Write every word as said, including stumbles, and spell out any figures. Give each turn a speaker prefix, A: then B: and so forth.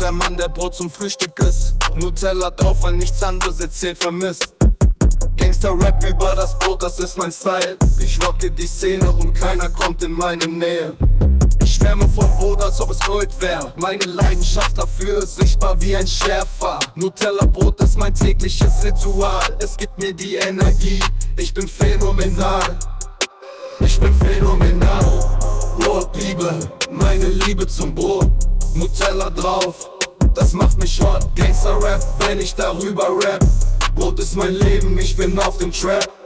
A: der Mann, der Brot zum Frühstück isst. Nutella drauf, weil nichts anderes erzählt vermisst. Gangster-Rap über das Brot, das ist mein Style. Ich rocke die Szene und keiner kommt in meine Nähe. Ich schwärme vor Brot, als ob es Gold wär. Meine Leidenschaft dafür ist sichtbar wie ein Schärfer. Nutella-Brot ist mein tägliches Ritual. Es gibt mir die Energie, ich bin phänomenal. Ich bin phänomenal. Brotliebe, meine Liebe zum Brot. Nutella drauf, das macht mich hot. Gangster-Rap, wenn ich darüber rap. Brot ist mein Leben, ich bin auf dem Trap.